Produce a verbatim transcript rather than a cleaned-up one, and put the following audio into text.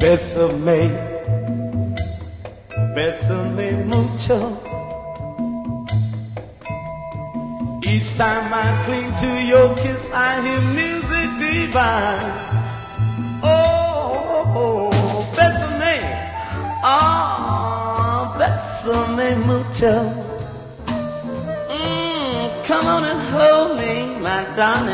Bésame, bésame mucho. Each time I cling to your kiss, I hear music divine. Oh, oh, oh, bésame, ah, bésame mucho. Mm, come on and hold me, my darling.